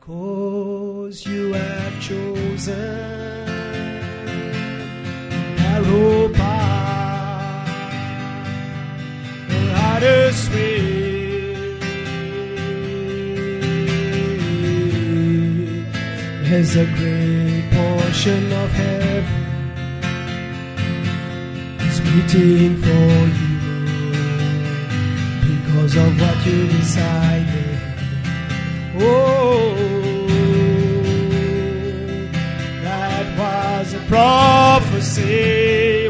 'Cause you have chosen narrow path, the hardest way. There's a great portion of heaven is waiting for you because of what you decided. Oh, that was a prophecy,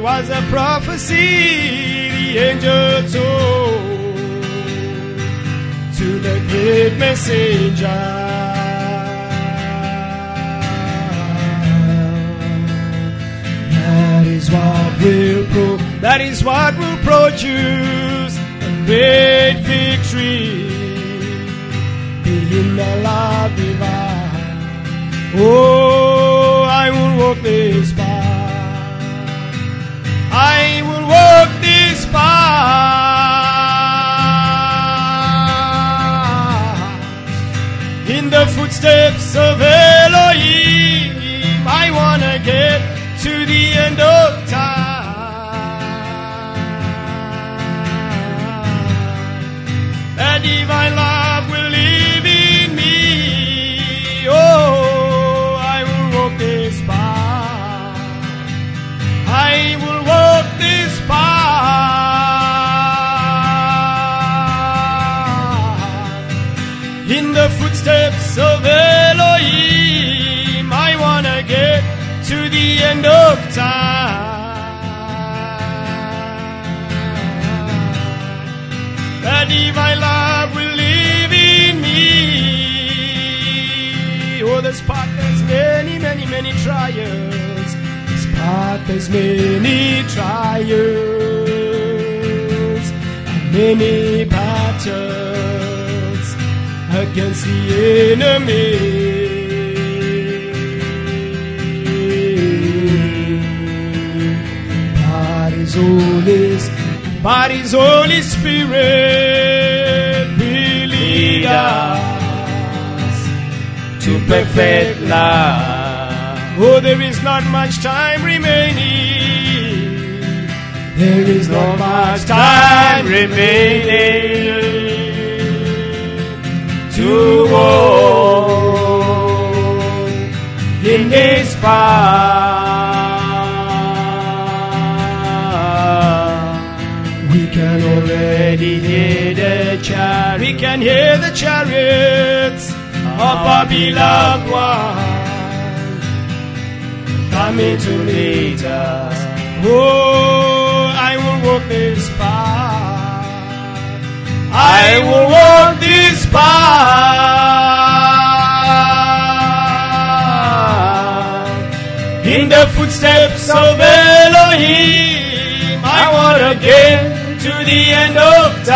the angel told to the great messenger. That is what will produce a great victory in the love divine. Oh, I will walk this path. I will walk this path in the footsteps of Elohim. I wanna get to the end of time. That divine love will live in me. Oh, I will walk this path. I will walk this path in the footsteps of Elohim. I wanna get to the end of time. That divine love will live in me. Oh, this path has many, many, many trials. This path has many trials and many battles against the enemy. But His Holy Spirit will lead us to perfect love. Oh, there is not much time remaining. There is not much time remaining to walk in this path. We can already hear the chariot. We can hear the chariots of our beloved one coming to meet us. Oh, I will walk this path. I will walk this path in the footsteps of Elohim. I want to get to the end of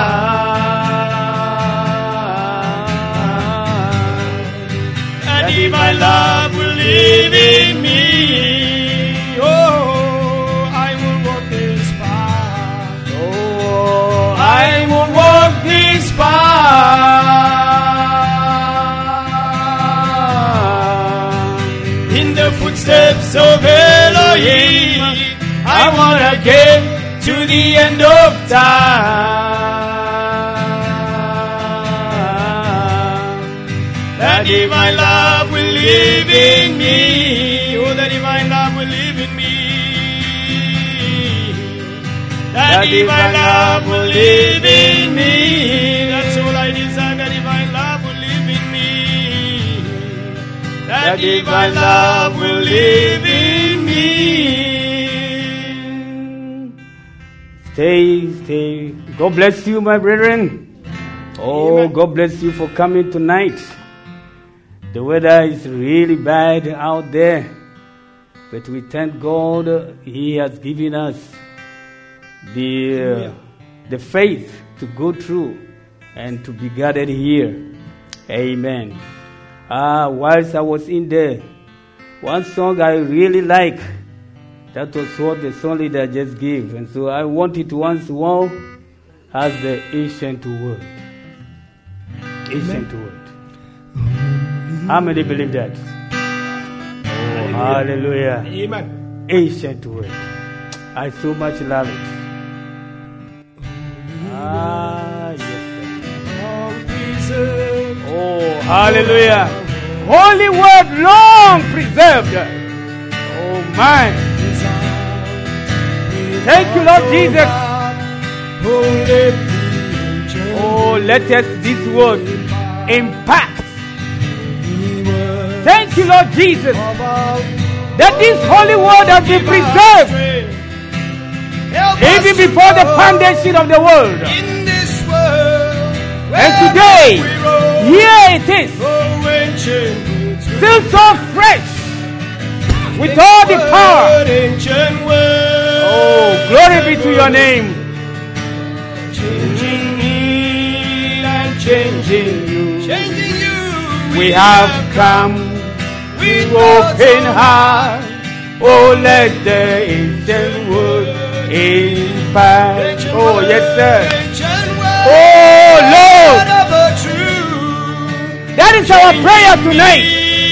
time, and divine love will live in me. Oh, I will walk this path. Oh, I will walk this path in the footsteps of Elohim. I want to get to the end of time. That divine love will live in me. Oh, that divine love will live in me. That divine love will live in me. That's all I desire. That divine love will live in me. That divine love will live in me. Stay. God bless you, my brethren. Oh, amen. God bless you for coming tonight. The weather is really bad out there, but we thank God He has given us the faith to go through and to be gathered here. Amen. Whilst I was in there, one song I really like. That was what the song leader just gave. And so I want it once more as the ancient word. Ancient word. Only How many believe that? Oh, hallelujah. Amen. Ancient word. I so much love it. Ah, yes, sir. Oh, hallelujah. Holy word long preserved. Oh, my. Thank you, Lord Jesus. Oh, let us this word impact. Thank you, Lord Jesus, that this holy word has been preserved even before the foundation of the world. And today, here it is, still so fresh, with all the power. Oh, glory be to your name. Changing me and changing you. We have come with open heart. Oh, let the ancient word impact. Oh, yes, sir. Oh, Lord. That is our prayer tonight.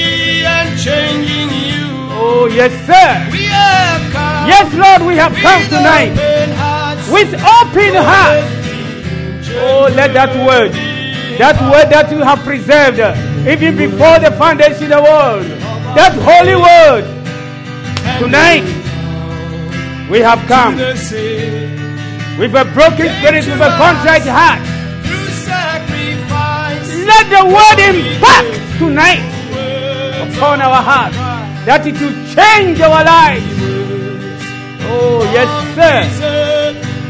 Oh, yes, sir. Yes, Lord, we have come tonight with open heart. Oh, let that word that you have preserved even before the foundation of the world, that holy word, tonight we have come with a broken spirit, with a contrite heart. Let the word impact tonight upon our heart, that it will change our lives. Oh, yes, sir.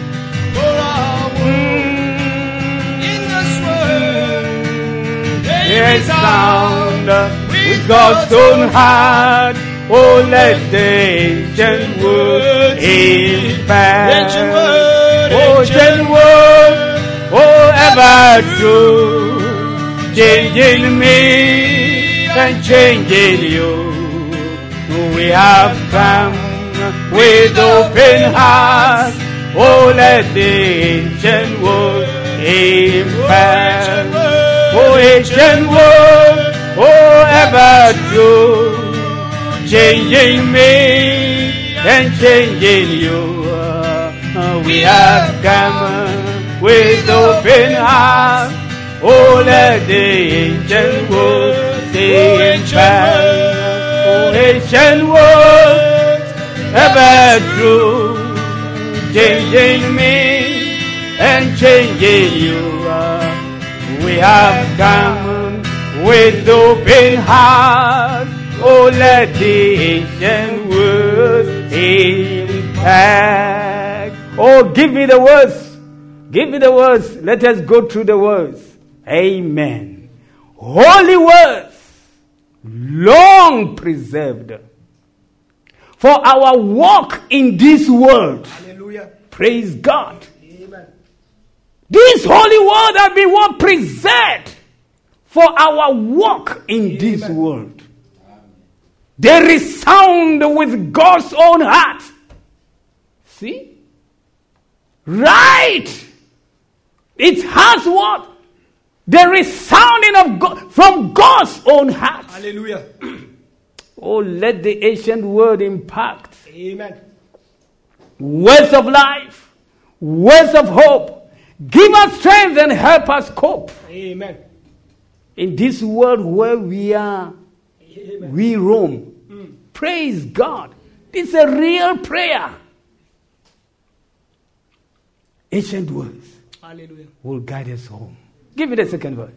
Yes, sound with God's own heart. Oh, let the ancient word impact. Oh, ancient word, oh, ever true, changing me and changing you. We have come with open heart. Oh, let the ancient word impact. Oh, ancient word, oh, ever true, changing me and changing you. We have come with open heart. Oh, let the ancient word impact. Oh, ancient word, ever true, changing me and changing you. We have come with open heart. Oh, let the ancient words impact. Oh, give me the words. Give me the words. Let us go through the words. Amen. Holy words, long preserved for our walk in this world. Hallelujah. Praise God. Amen. This holy word has been what preserved for our walk in this world. They resound with God's own heart. See? Right. It has what? The resounding of God from God's own heart. Hallelujah. Oh, let the ancient word impact. Amen. Words of life, words of hope. Give us strength and help us cope. Amen. In this world where we are, Amen. we roam. Praise God. It's a real prayer. Ancient words Hallelujah. will guide us home. Give me the second verse.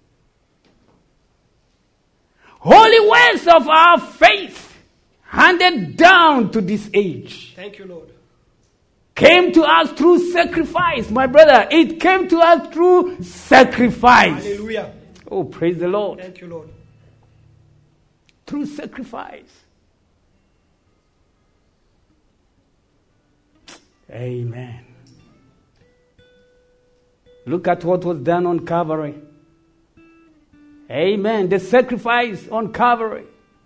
Holy words of our faith, handed down to this age, Thank you, Lord. came to us through sacrifice. My brother, it came to us through sacrifice. Hallelujah. Oh, praise the Lord. Thank you, Lord. Through sacrifice. Amen. Look at what was done on Calvary. Amen. The sacrifice on Calvary.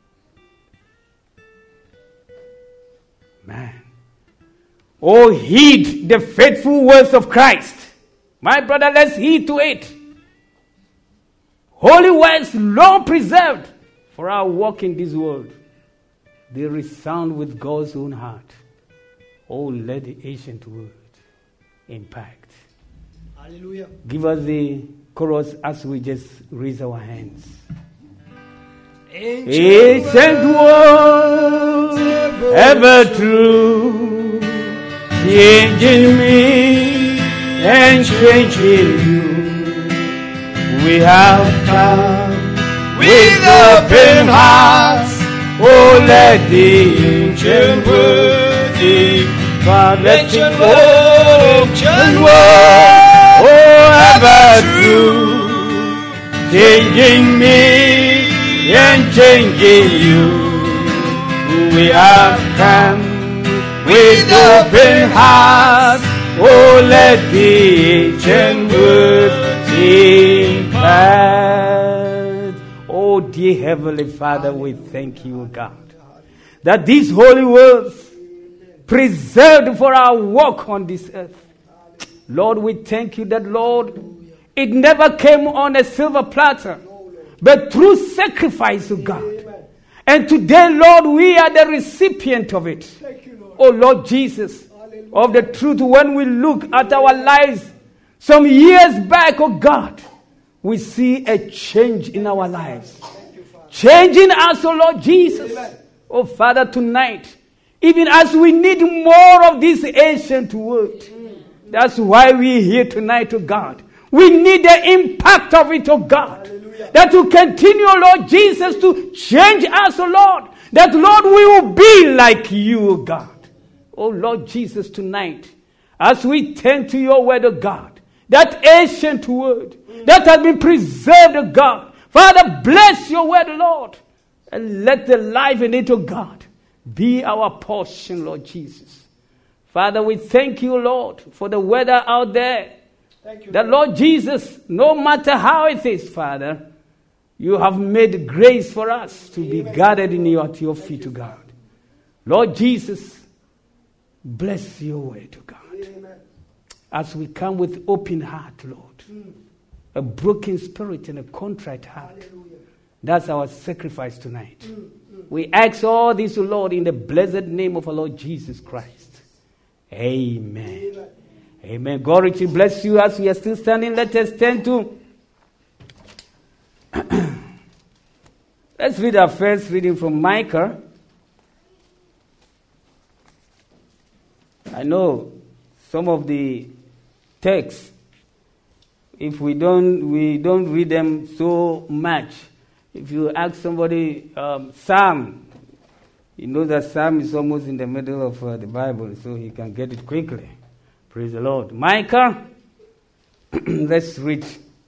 Man. Oh, heed the faithful words of Christ. My brother, let's heed to it. holy words long preserved for our walk in this world. They resound with God's own heart. Oh, let the ancient word impact. Hallelujah. Give us the chorus as we just raise our hands. Ancient word, ever true, changing me and changing you. We have come with open hearts. Oh, let the ancient word depart. Ancient word, oh, ever true, changing me and changing you. We have come with open hearts. Oh, let the ancient word impart. Oh, dear Heavenly Father, we thank you, God, that these holy words preserved for our walk on this earth. Lord, we thank you that, Lord, it never came on a silver platter, but through sacrifice of God. And today, Lord, we are the recipient of it. Oh, Lord Jesus, of the truth, when we look at our lives some years back, oh God, we see a change in our lives. Changing us, oh Lord Jesus. Oh Father, tonight, even as we need more of this ancient word, that's why we're here tonight, oh God. We need the impact of it, oh God. That will continue, Lord Jesus, to change us, oh Lord. That, Lord, we will be like you, oh God. Oh Lord Jesus, tonight, as we turn to your word, oh God, that ancient word that has been preserved, oh God. Father, bless your word, Lord, and let the life in it, oh God, be our portion, Lord Jesus. Father, we thank you, Lord, for the weather out there. Thank you, that, Lord Jesus, no matter how it is, Father, you have made grace for us to be gathered at your feet, to God. Lord Jesus, bless your word, to God. As we come with open heart, Lord, a broken spirit and a contrite heart. That's our sacrifice tonight. We ask all this, Lord, in the blessed name of our Lord Jesus Christ. Amen. Amen. God richly bless you as we are still standing. Let us turn to... Let's read our first reading from Micah. I know some of the texts, if we don't read them so much. If you ask somebody, Psalm, you know that Psalm is almost in the middle of the Bible, so he can get it quickly. Praise the Lord. Micah, let's read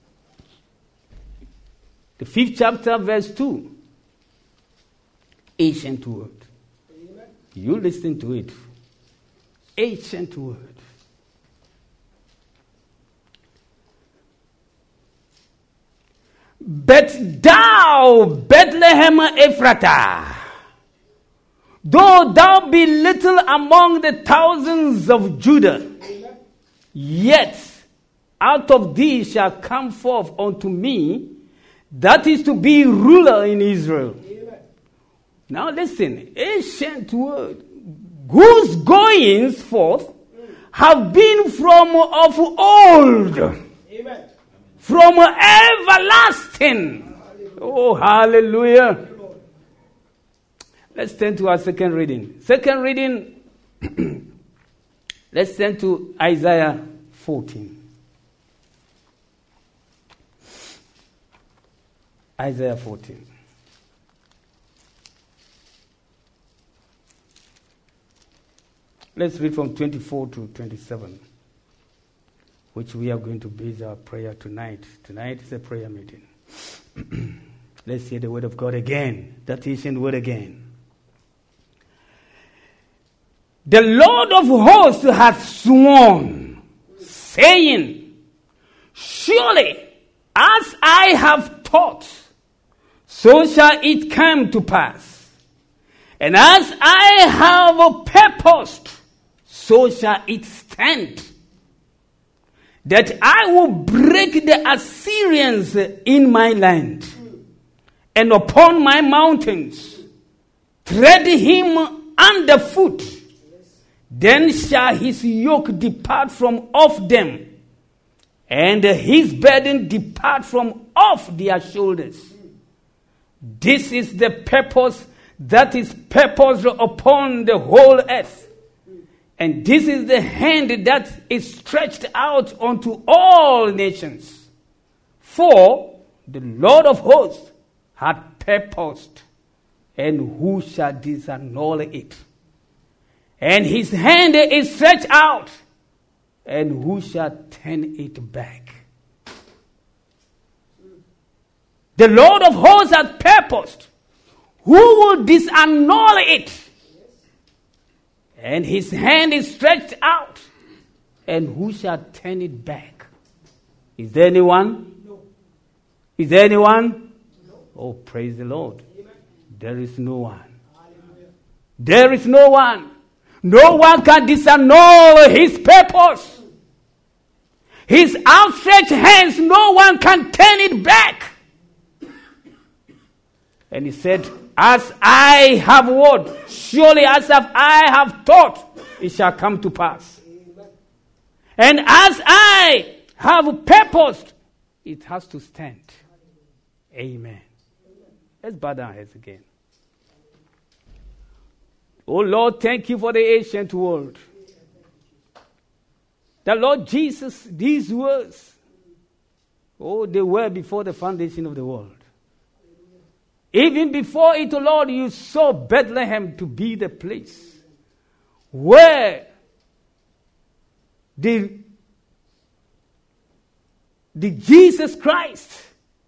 the 5th chapter, verse 2. Ancient word. Amen. You listen to it. Ancient word. But thou, Bethlehem Ephratah, though thou be little among the thousands of Judah, yet out of thee shall come forth unto me that is to be ruler in Israel. Now listen, ancient word, whose goings forth have been from of old. Amen. From everlasting. Hallelujah. Oh, hallelujah. Let's turn to our second reading. Second reading, let's turn to Isaiah 14. Isaiah 14. Let's read from 24 to 27, which we are going to base our prayer tonight. Tonight is a prayer meeting. Let's hear the word of God again, that ancient word again. The Lord of hosts hath sworn, saying, surely as I have taught, so shall it come to pass. And as I have purposed, so shall it stand. that I will break the Assyrians in my land and upon my mountains, tread him underfoot. Then shall his yoke depart from off them, and his burden depart from off their shoulders. This is the purpose that is purposed upon the whole earth. And this is the hand that is stretched out unto all nations. For the Lord of hosts had purposed, and who shall disannul it? And his hand is stretched out, and who shall turn it back? The Lord of hosts hath purposed. Who will disannul it? And his hand is stretched out, and who shall turn it back? Is there anyone? No. Is there anyone? No. Oh, praise the Lord. Amen. There is no one. Hallelujah. There is no one. No one can disannul his purpose. His outstretched hands, no one can turn it back. And he said, as I have what? Surely as I have taught, it shall come to pass. Amen. And as I have purposed, it has to stand. Amen. Let's bow down our heads again. Oh Lord, thank you for the ancient world. The Lord Jesus, these words, oh, they were before the foundation of the world. Even before it, Lord, you saw Bethlehem to be the place where the Jesus Christ,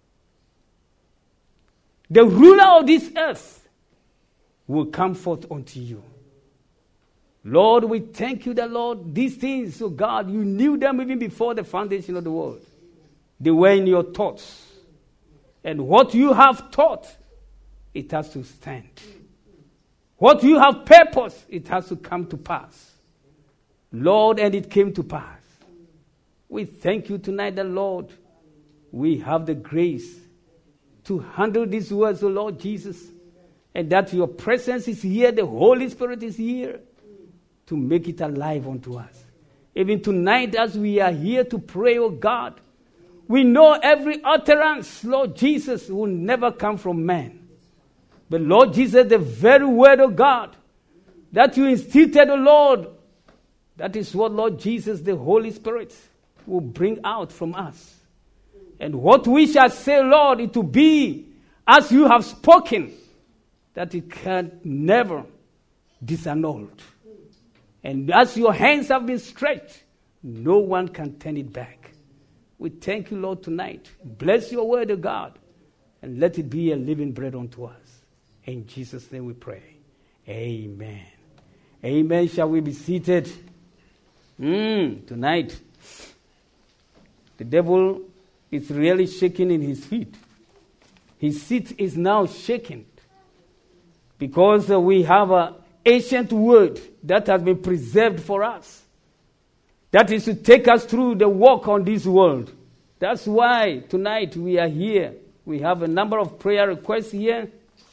the ruler of this earth, will come forth unto you. Lord, we thank you that, Lord, these things, oh God, you knew them even before the foundation of the world. They were in your thoughts. And what you have taught, it has to stand. What you have purposed, it has to come to pass. Lord, and it came to pass. We thank you tonight that, Lord, we have the grace to handle these words, O Lord Jesus, and that your presence is here, the Holy Spirit is here to make it alive unto us. Even tonight as we are here to pray, O God, we know every utterance, Lord Jesus, will never come from man. But Lord Jesus, the very word of God that you instituted, O Lord, that is what, Lord Jesus, the Holy Spirit will bring out from us. And what we shall say, Lord, it will be as you have spoken, that it can never disannulled. And as your hands have been stretched, no one can turn it back. We thank you, Lord, tonight. Bless your word, O God, and let it be a living bread unto us. In Jesus' name we pray. Amen. Amen. Shall we be seated? Tonight, the devil is really shaking in his feet. His seat is now shaking because we have an ancient word that has been preserved for us. That is to take us through the walk on this world. That's why tonight we are here. We have a number of prayer requests here.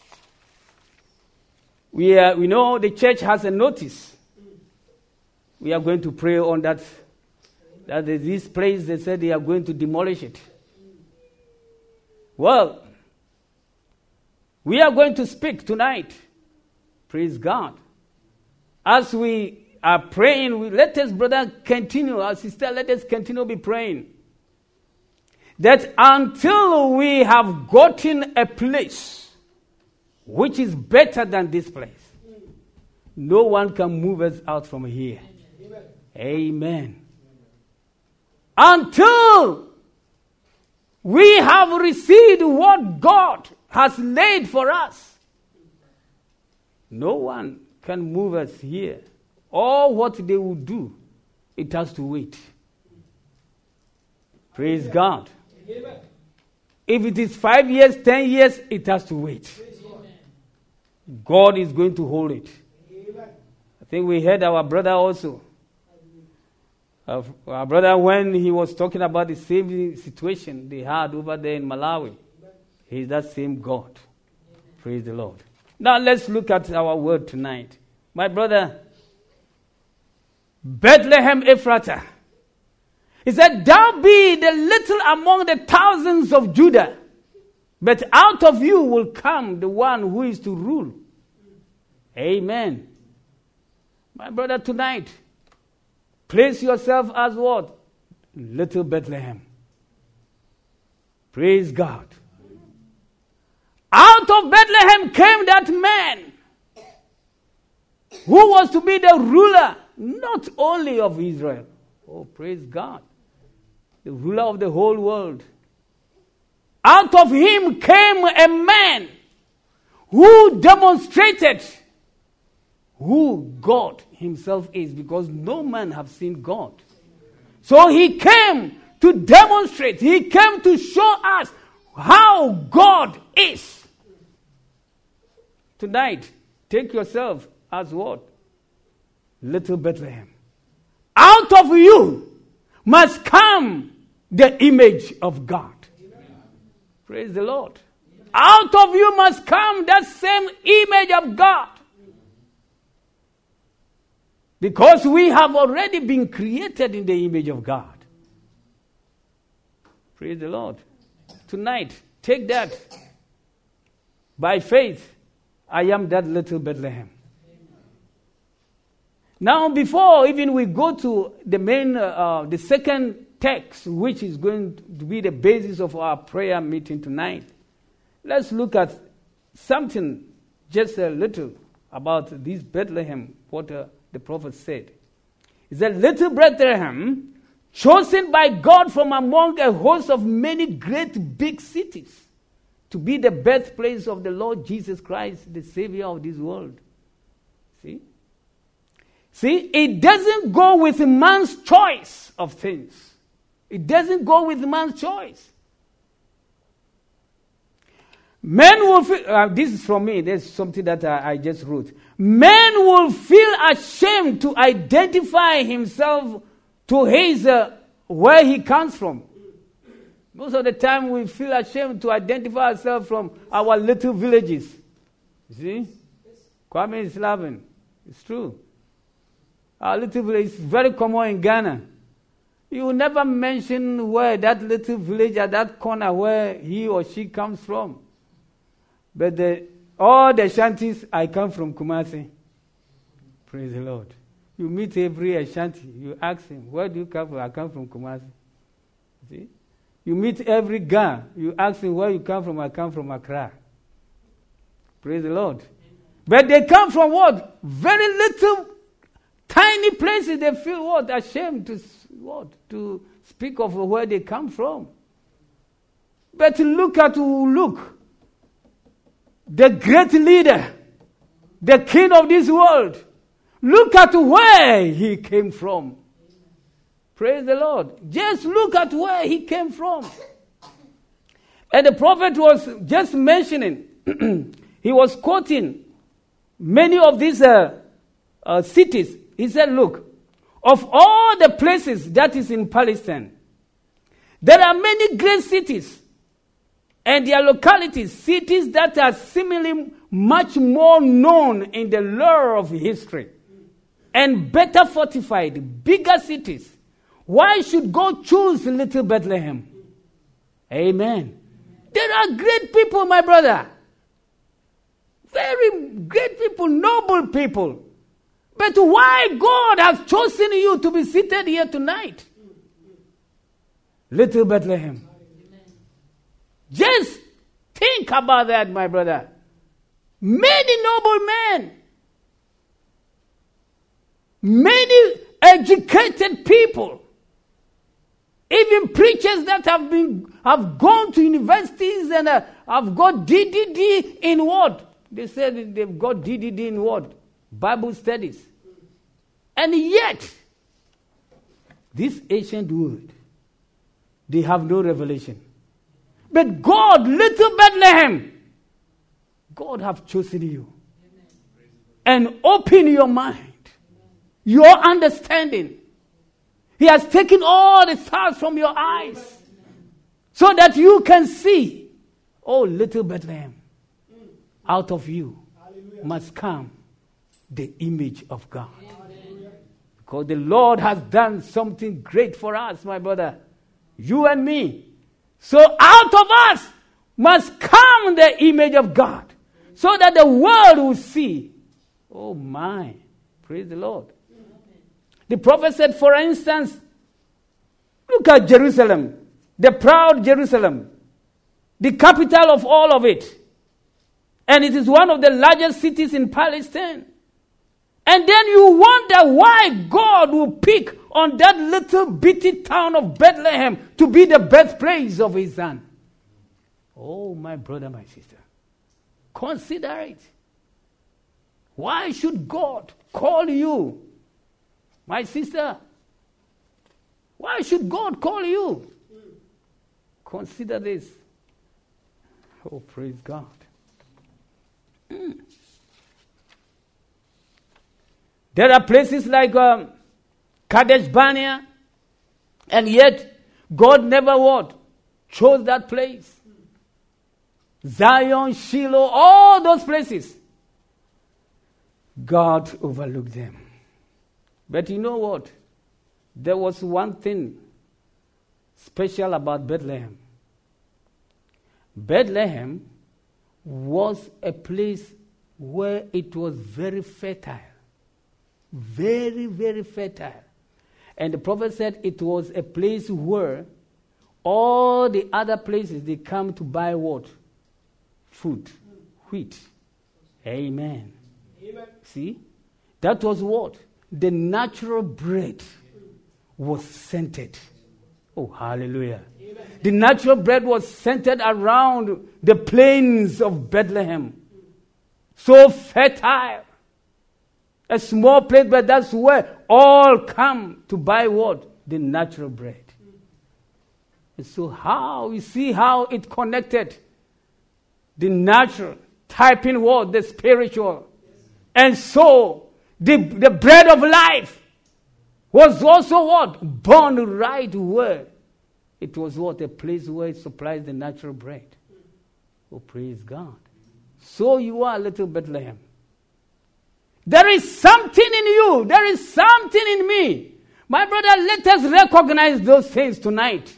We know the church has a notice. We are going to pray on that. That this place, they said they are going to demolish it. Well, we are going to speak tonight. Praise God. As we are praying, let us, brother, continue. Our sister, let us continue be praying. That until we have gotten a place which is better than this place, no one can move us out from here. Amen. Until we have received what God has laid for us, no one can move us here. Or what they will do, it has to wait. Praise God. Amen. If it is 5 years, 10 years, it has to wait. God is going to hold it. Amen. I think we heard our brother also. our brother, when he was talking about the same situation they had over there in Malawi, he's that same God. Praise the Lord. Now let's look at our word tonight. My brother, Bethlehem Ephratah. He said, thou be the little among the thousands of Judah, but out of you will come the one who is to rule. Amen. My brother, tonight, place yourself as what? Little Bethlehem. Praise God. Out of Bethlehem came that man who was to be the ruler, not only of Israel. Oh, praise God. The ruler of the whole world. Out of him came a man who demonstrated who God himself is, because no man have seen God. So he came to demonstrate. He came to show us how God is. Tonight, take yourself as what? Little Bethlehem. Out of you must come the image of God. Amen. Praise the Lord. Amen. Out of you must come that same image of God. Because we have already been created in the image of God. Praise the Lord. Tonight, take that. By faith, I am that little Bethlehem. Now, before even we go to the second text, which is going to be the basis of our prayer meeting tonight, let's look at something just a little about this Bethlehem, what the prophet said. He said, little Bethlehem, chosen by God from among a host of many great big cities, to be the birthplace of the Lord Jesus Christ, the Savior of this world. See, it doesn't go with man's choice of things. It doesn't go with man's choice. Men will feel, this is from me, there's something that I just wrote. Men will feel ashamed to identify himself to his, where he comes from. Most of the time we feel ashamed to identify ourselves from our little villages. You see? Kwame is laughing. It's true. Our little village is very common in Ghana. You will never mention where that little village at that corner where he or she comes from. But all the Ashantis, I come from Kumasi. Praise the Lord. You meet every Ashanti, you ask him, where do you come from? I come from Kumasi. See? You meet every Ga, you ask him, where you come from? I come from Accra. Praise the Lord. But they come from what? Very little, tiny places. They feel what? Ashamed to speak of where they come from. But look, the great leader, the king of this world. Look at where he came from. Praise the Lord. Just look at where he came from. And the prophet was just mentioning, he was quoting many of these cities. He said, look, of all the places that is in Palestine, there are many great cities and their localities, cities that are seemingly much more known in the lore of history and better fortified, bigger cities. Why should God choose little Bethlehem? Amen. There are great people, my brother. Very great people, noble people. But why God has chosen you to be seated here tonight? Little Bethlehem. Just think about that, my brother. Many noble men, many educated people, even preachers that have gone to universities and have got DDD in what? They said they've got DDD in what? Bible studies. And yet, this ancient world, they have no revelation. But God, little Bethlehem, God have chosen you. And open your mind, your understanding, He has taken all the stars from your eyes so that you can see, oh, little Bethlehem, out of you must come the image of God. Because the Lord has done something great for us, my brother, you and me. So out of us must come the image of God, so that the world will see. Oh my, praise the Lord. The prophet said, for instance, look at Jerusalem, the proud Jerusalem, the capital of all of it. And it is one of the largest cities in Palestine. And then you wonder why God will pick on that little bitty town of Bethlehem to be the birthplace of his son. Oh, my brother, my sister, consider it. Why should God call you? My sister, why should God call you? Consider this. Oh, praise God. There are places like Kadesh Barnea, and yet God never what? Chose that place. Zion, Shiloh, all those places. God overlooked them. But you know what? There was one thing special about Bethlehem. Bethlehem was a place where it was very fertile. Very, very fertile. And the prophet said it was a place where all the other places, they come to buy what? Food. Wheat. Amen. Amen. See? That was what? The natural bread was centered. Oh, hallelujah. Amen. The natural bread was centered around the plains of Bethlehem. So fertile. A small place, but that's where all come to buy what? The natural bread. And so how, you see how it connected the natural, typing what? The spiritual. And so the bread of life was also what? Born right where? It was what? A place where it supplies the natural bread. Oh, praise God. So you are, little Bethlehem. There is something in you. There is something in me. My brother, let us recognize those things tonight.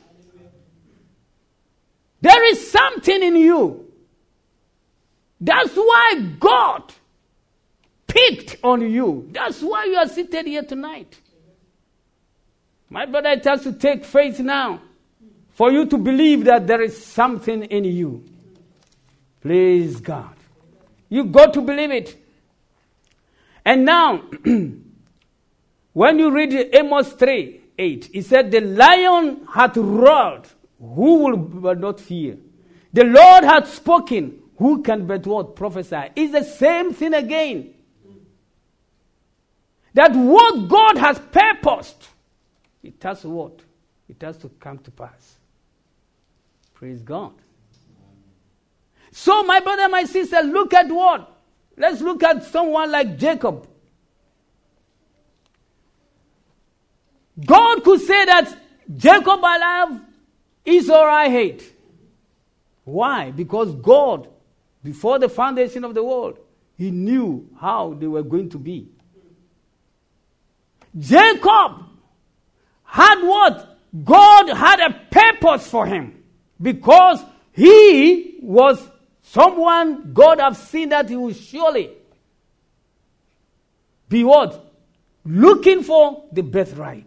There is something in you. That's why God picked on you. That's why you are seated here tonight. My brother, it has to take faith now for you to believe that there is something in you. Praise God. You got to believe it. And now, when you read Amos 3:8, it said, the lion hath roared, who will but not fear? The Lord hath spoken, who can but what? Prophesy. It's the same thing again. That what God has purposed, it has what? It has to come to pass. Praise God. So, my brother, my sister, look at what? Let's look at someone like Jacob. God could say that Jacob I love, Esau I hate. Why? Because God, before the foundation of the world, he knew how they were going to be. Jacob had what? God had a purpose for him. Because he was someone God have seen that he will surely be what? Looking for the birthright.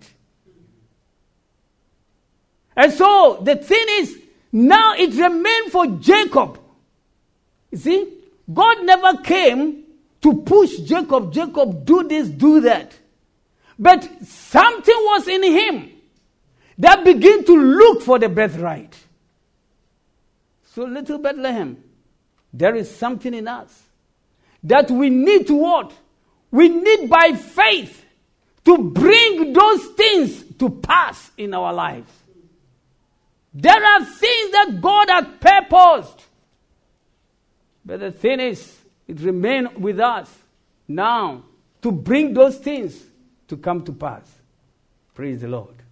And so the thing is, now it remained for Jacob. You see, God never came to push Jacob, Jacob, do this, do that. But something was in him that began to look for the birthright. So little Bethlehem, there is something in us that we need to what? We need by faith to bring those things to pass in our lives. There are things that God has purposed. But the thing is, it remains with us now to bring those things to come to pass. Praise the Lord.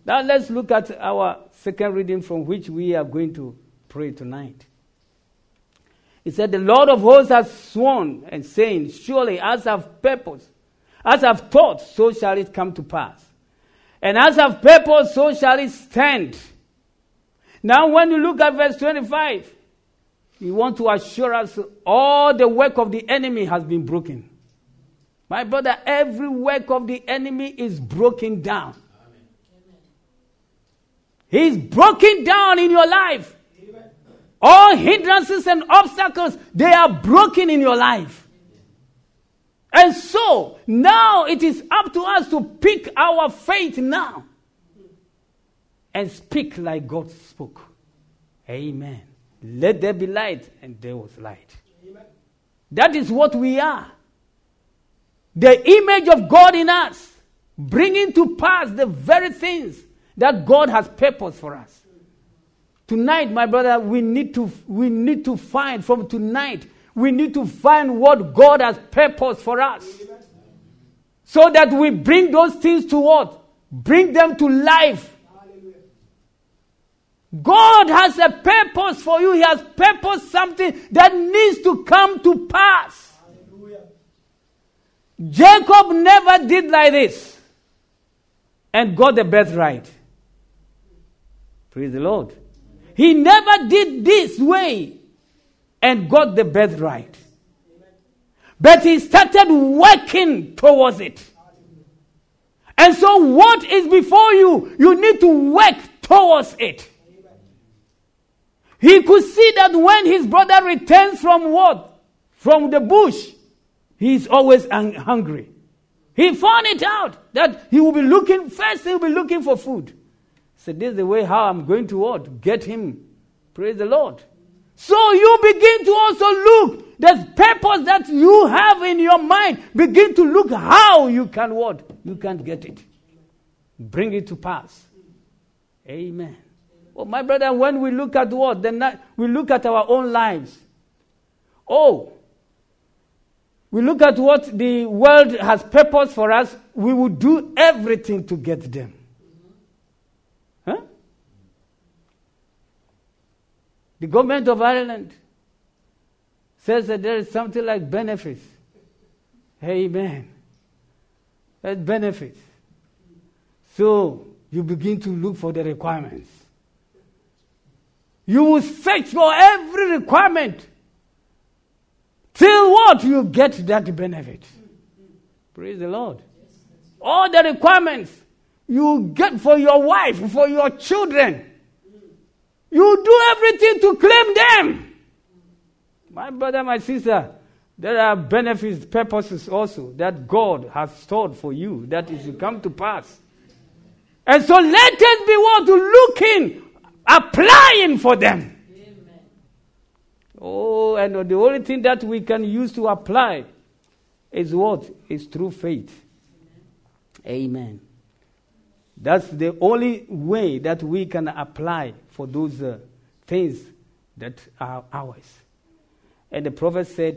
Now let's look at our second reading from which we are going to pray tonight. It said, the Lord of hosts has sworn and saying, surely as I've purposed, as I've thought, so shall it come to pass. And as I've purposed, so shall it stand. Now when you look at verse 25, we want to assure us all the work of the enemy has been broken. My brother, every work of the enemy is broken down. Amen. He's broken down in your life. Amen. All hindrances and obstacles, they are broken in your life. And so, now it is up to us to pick our faith now and speak like God spoke. Amen. Let there be light, and there was light. Amen. That is what we are. The image of God in us, bringing to pass the very things that God has purposed for us. Tonight, my brother, we need to find from tonight, we need to find what God has purposed for us. Amen. So that we bring those things to what? Bring them to life. Hallelujah. God has a purpose for you. He has purposed something that needs to come to pass. Hallelujah. Jacob never did like this and got the birthright. Praise the Lord. He never did this way and got the birthright. But he started working towards it. And so what is before you, you need to work towards it. He could see that when his brother returns from what? From the bush, he's always hungry. He found it out that he will be looking for food. So this is the way how I'm going to what? Get him. Praise the Lord. So you begin to also look, the purpose that you have in your mind, begin to look how you can what? You can get it. Bring it to pass. Amen. Oh, my brother, when we look at what? Then we look at our own lives. Oh, we look at what the world has purpose for us, we will do everything to get them. Huh? The government of Ireland says that there is something like benefits. Amen. That's benefits. So you begin to look for the requirements. You will search for every requirement till what? You get that benefit. Praise the Lord. All the requirements you get for your wife, for your children. You do everything to claim them. My brother, my sister, there are benefits, purposes also that God has stored for you that is to come to pass. And so let us be what? Looking, applying for them. Amen. Oh, and the only thing that we can use to apply is what? Is through faith. Amen. That's the only way that we can apply for those things that are ours. And the prophet said,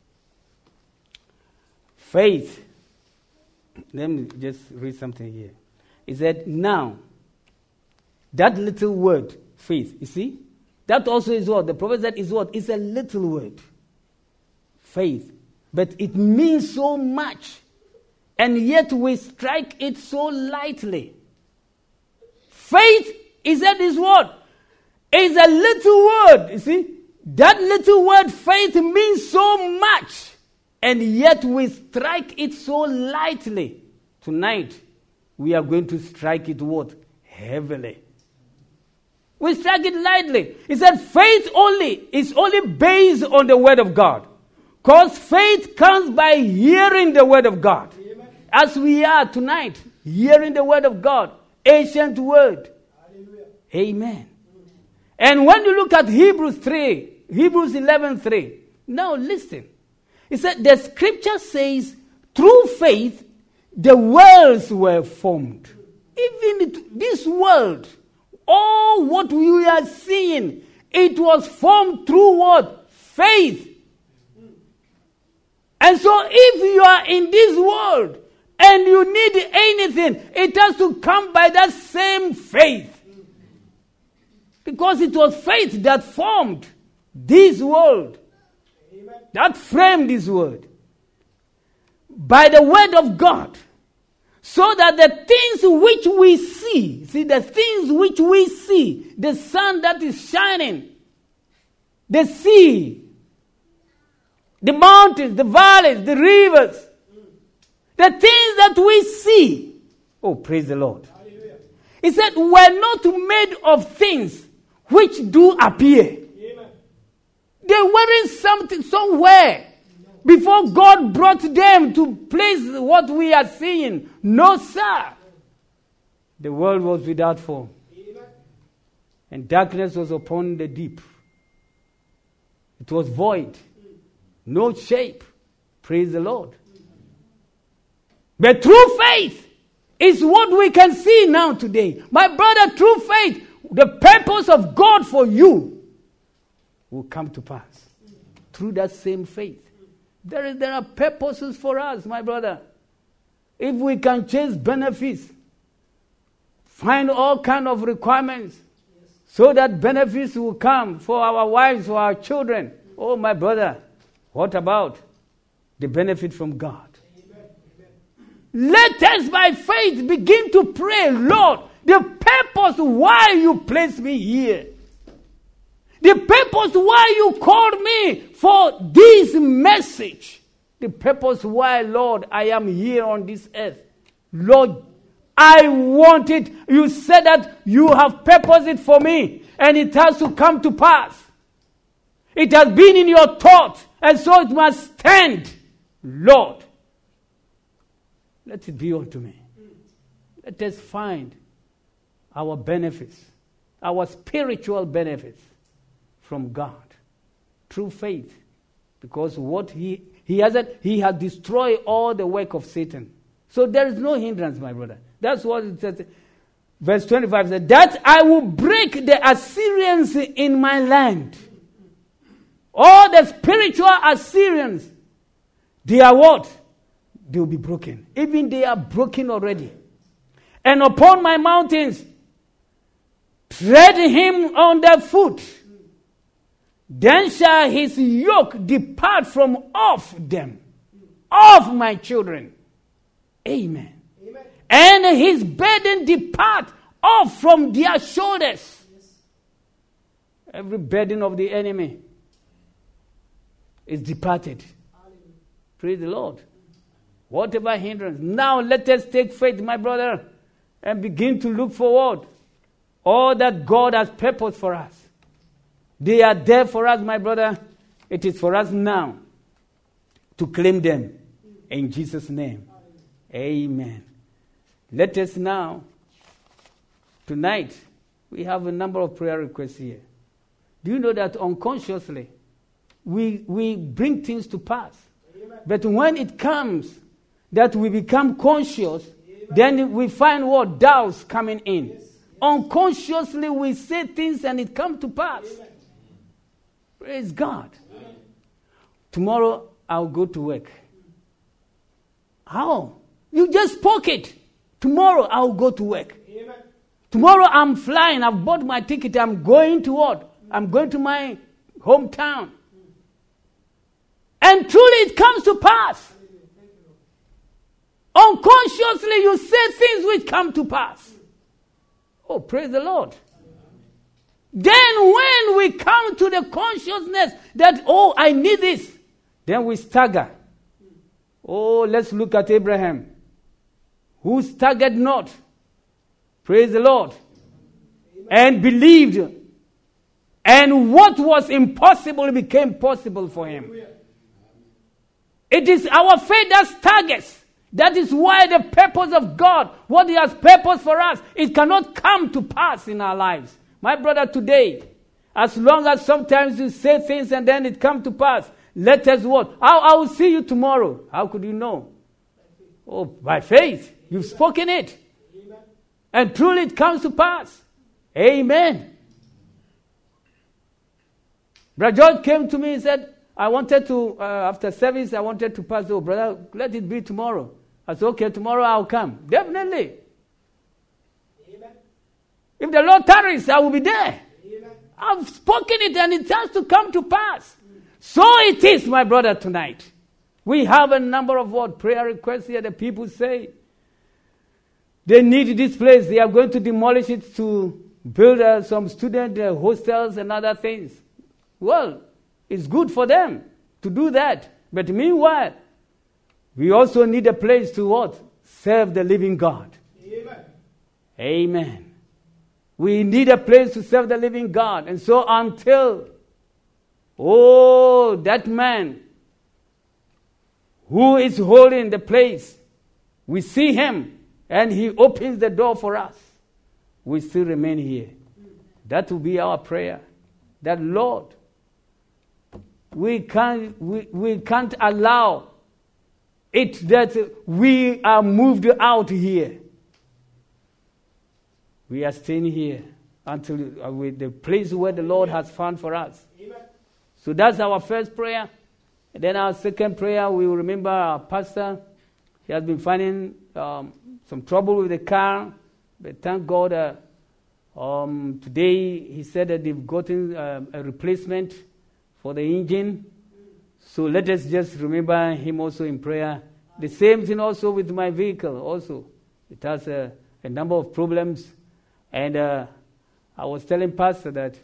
faith. Let me just read something here. He said, now, that little word, faith, you see? That also is what? The prophet said is what? It's a little word. Faith. But it means so much. And yet we strike it so lightly. Faith, he said, is what? Is a little word. You see? That little word, faith, means so much. And yet we strike it so lightly. Tonight, we are going to strike it what? Heavily. We strike it lightly. He said faith only is only based on the word of God. Because faith comes by hearing the word of God. Amen. As we are tonight, hearing the word of God. Ancient word. Hallelujah. Amen. And when you look at Hebrews 11:3, now listen. It said the scripture says, through faith, the worlds were formed. Even this world, all what we are seeing, it was formed through what? Faith. And so if you are in this world and you need anything, it has to come by that same faith. Because it was faith that formed this world, that framed this world. By the word of God. So that the things which we see, the things which we see, the sun that is shining, the sea, the mountains, the valleys, the rivers, the things that we see. Oh, praise the Lord. Hallelujah. He said, we're not made of things which do appear. Amen. They weren't something somewhere before God brought them to place what we are seeing. No, sir. The world was without form. Amen. And darkness was upon the deep. It was void. No shape. Praise the Lord. But true faith is what we can see now today. My brother, true faith, the purpose of God for you will come to pass through that same faith. There are purposes for us, my brother. If we can chase benefits, find all kind of requirements, so that benefits will come for our wives, for our children. Oh, my brother, what about the benefit from God? Let us by faith begin to pray, Lord, the purpose why you placed me here. The purpose why you called me for this message. The purpose why, Lord, I am here on this earth. Lord, I want it. You said that you have purposed it for me, and it has to come to pass. It has been in your thought, and so it must stand. Lord, let it be unto me. Let us find our benefits, our spiritual benefits from God through faith. Because what he has destroyed all the work of Satan. So there is no hindrance, my brother. That's what it says. Verse 25 says, that I will break the Assyrians in my land. All the spiritual Assyrians, they are what? They will be broken. Even they are broken already. And upon my mountains, tread him underfoot. Then shall his yoke depart from off them, off my children. Amen. Amen. And his burden depart off from their shoulders. Yes. Every burden of the enemy is departed. Hallelujah. Praise the Lord. Whatever hindrance. Now let us take faith, my brother, and begin to look forward. All that God has purposed for us. They are there for us, my brother. It is for us now to claim them. In Jesus' name. Amen. Let us now, tonight, we have a number of prayer requests here. Do you know that unconsciously, we bring things to pass? Amen. But when it comes that we become conscious, amen, then we find what? Doubts coming in. Yes. Unconsciously, we say things and it comes to pass. Amen. Praise God. Amen. Tomorrow, I'll go to work. How? You just spoke it. Tomorrow, I'll go to work. Amen. Tomorrow, I'm flying. I've bought my ticket. I'm going to what? I'm going to my hometown. And truly, it comes to pass. Unconsciously, you say things which come to pass. Oh, praise the Lord. Then when we come to the consciousness that, oh, I need this, then we stagger. Oh, let's look at Abraham, who staggered not. Praise the Lord. Amen. And believed. And what was impossible became possible for him. Amen. It is our faith that staggers. That is why the purpose of God, what he has purposed for us, it cannot come to pass in our lives. My brother, today, as long as sometimes you say things and then it comes to pass, let us what? I will see you tomorrow. How could you know? Oh, by faith. You've spoken it. Amen. And truly it comes to pass. Amen. Brother George came to me and said, I wanted to, after service, I wanted to pass. Oh, brother, let it be tomorrow. I said, okay, tomorrow I'll come. Definitely. Amen. If the Lord tarries, I will be there. Amen. I've spoken it and it has to come to pass. So it is, my brother, tonight. We have a number of prayer requests here. The people say they need this place. They are going to demolish it to build some student hostels and other things. Well, it's good for them to do that. But meanwhile, we also need a place to what? Serve the living God. Amen. Amen. We need a place to serve the living God. And so until, that man who is holding the place, we see him and he opens the door for us, we still remain here. That will be our prayer. That Lord, we can't allow it that we are moved out here. We are staying here until with the place where the Lord has found for us. Amen. So that's our first prayer. And then our second prayer, we will remember our pastor. He has been finding some trouble with the car. But thank God, today he said that they've gotten a replacement for the engine. So let us just remember him also in prayer. The same thing also with my vehicle also. It has a number of problems. And I was telling Pastor that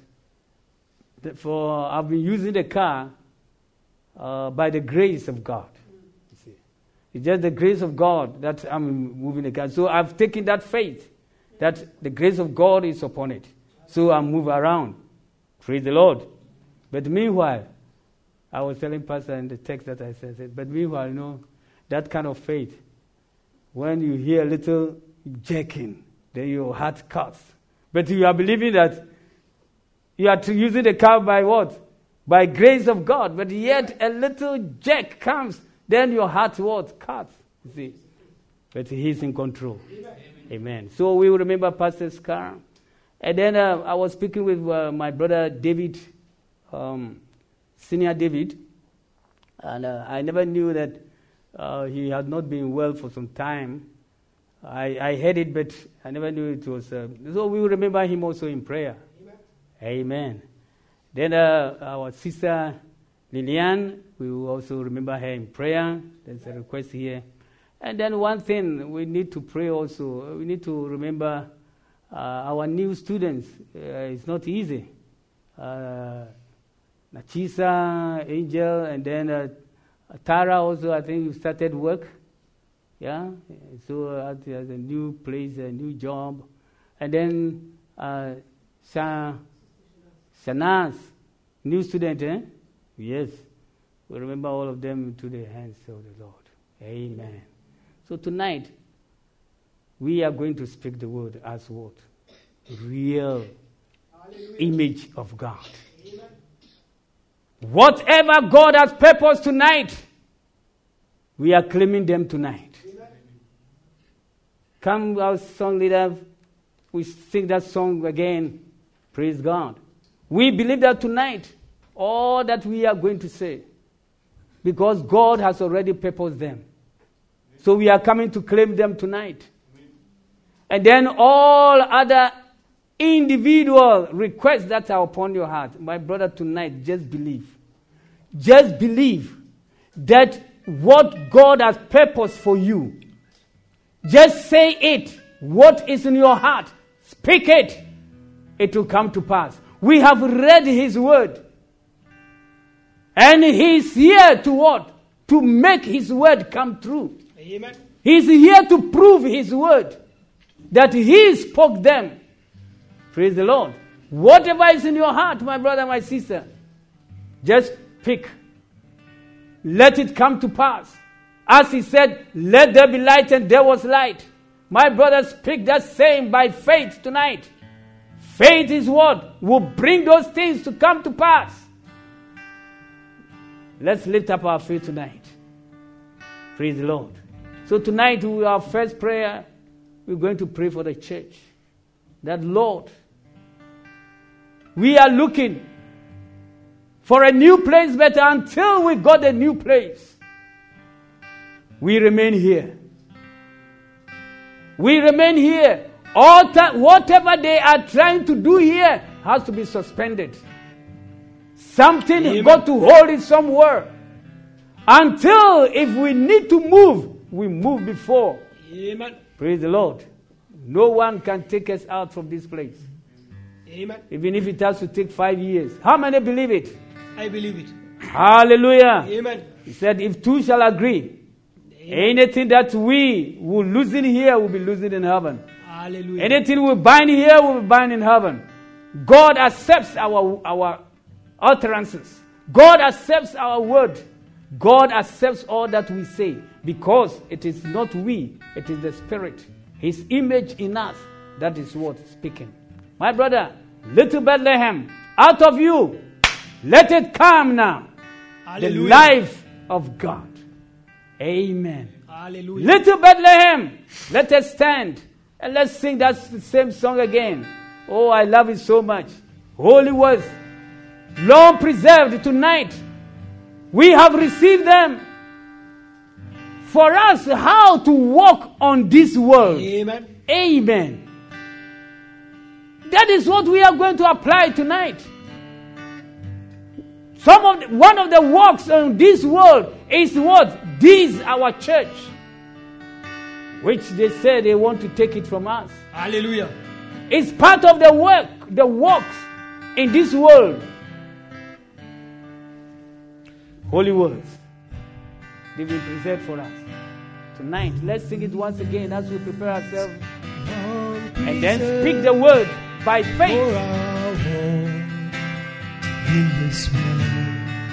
I've been using the car by the grace of God. You see. It's just the grace of God that I'm moving the car. So I've taken that faith that the grace of God is upon it. So I move around. Praise the Lord. But meanwhile, I was telling Pastor in the text that I said, but meanwhile, that kind of faith, when you hear a little jerking, then your heart cuts. But you are believing that you are using the car by what? By grace of God. But yet a little jerk comes, then your heart what? Cuts. You see. But He's in control. Amen. So we will remember Pastor's car. And then I was speaking with my brother David, Senior David. And I never knew that he had not been well for some time. I heard it, but I never knew it was. So we will remember him also in prayer. Amen. Then our sister Lillian, we will also remember her in prayer. There's a request here. And then one thing we need to pray also, we need to remember our new students. It's not easy. Nachisa, Angel, and then Tara also, I think you started work. Yeah, so there's a new place, a new job. And then Shana's new student, eh? Yes. We remember all of them into the hands of the Lord. Amen. So tonight, we are going to speak the word as what? Real image of God. Amen. Whatever God has purposed tonight, we are claiming them tonight. Come, our song leader, we sing that song again. Praise God. We believe that tonight, all that we are going to say, because God has already purposed them. So we are coming to claim them tonight. And then all other individual requests that are upon your heart, my brother, tonight, just believe. Just believe that what God has purposed for you, just say it. What is in your heart, speak it. It will come to pass. We have read His word. And He's here to what? To make His word come true. Amen. He's here to prove His word. That He spoke them. Praise the Lord. Whatever is in your heart, my brother, my sister, just pick. Let it come to pass. As He said, let there be light, and there was light. My brother, speak that same by faith tonight. Faith is what will bring those things to come to pass. Let's lift up our faith tonight. Praise the Lord. So tonight, our first prayer, we're going to pray for the church. That Lord, we are looking for a new place, but until we got a new place, we remain here. we remain here. Whatever they are trying to do here has to be suspended. Something has got to hold it somewhere. Until if we need to move, we move before. Amen. Praise the Lord. No one can take us out from this place. Amen. Even if it has to take 5 years. How many believe it? I believe it. Hallelujah. Amen. He said, if two shall agree, anything that we will lose in here will be losing in heaven. Hallelujah. Anything we bind here will be bind in heaven. God accepts our utterances. God accepts our word. God accepts all that we say because it is not we, it is the Spirit. His image in us, that is what speaking. My brother, little Bethlehem, out of you, let it come now. Hallelujah. The life of God. Amen. Hallelujah. Little Bethlehem, let us stand and let's sing that same song again. Oh, I love it so much. Holy words, long preserved tonight. We have received them. For us, how to walk on this world. Amen. Amen. That is what we are going to apply tonight. One of the works on this world is what? This, our church. Which they say they want to take it from us. Hallelujah. It's part of the works in this world. Holy words. They've been preserved for us. Tonight, let's sing it once again as we prepare ourselves. And then speak the word by faith. In this world,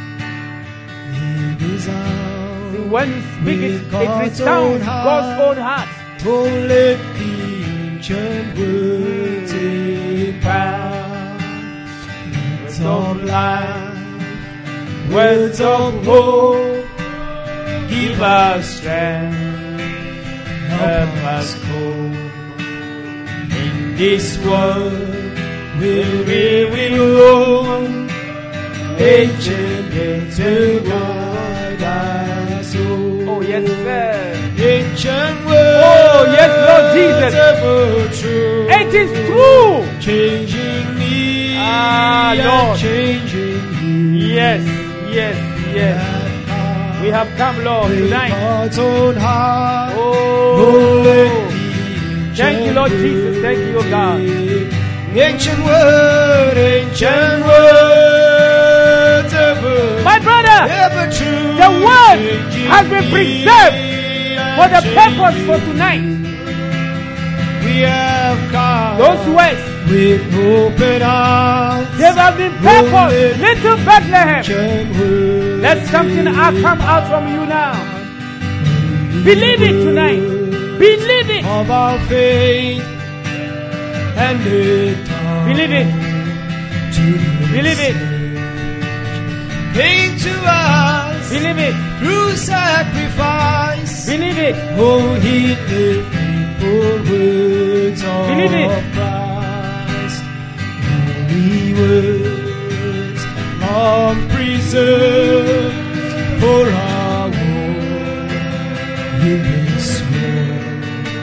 in this hour, see, when you speak it resounds God's own heart. Oh, let the ancient words impart words of life, words of hope. Give us strength, help us cope in this world where we will roam. Ancient days to guide us. Oh, yes, sir. Ancient words. Oh, yes, Lord Jesus. Ever true. It is true. Changing me. Lord. Changing you. Yes, yes, yes. We have come, Lord, tonight. God's own heart. Oh, thank you, Lord Jesus. Thank you, God. Ancient word, ancient words ever. My brother, Ever true. the word has been preserved for the purpose for tonight. We have come. Those words, with open arms. they have been purposed. Little Bethlehem. Ancient word. Let something come out from you now. Believe it tonight. Believe it. Of our faith and it. Believe it. Believe it. Came to us. Believe it. Through sacrifice. Believe it. Oh, heed the faithful words of Believe it. Christ. Holy words, long preserved for our war in this world.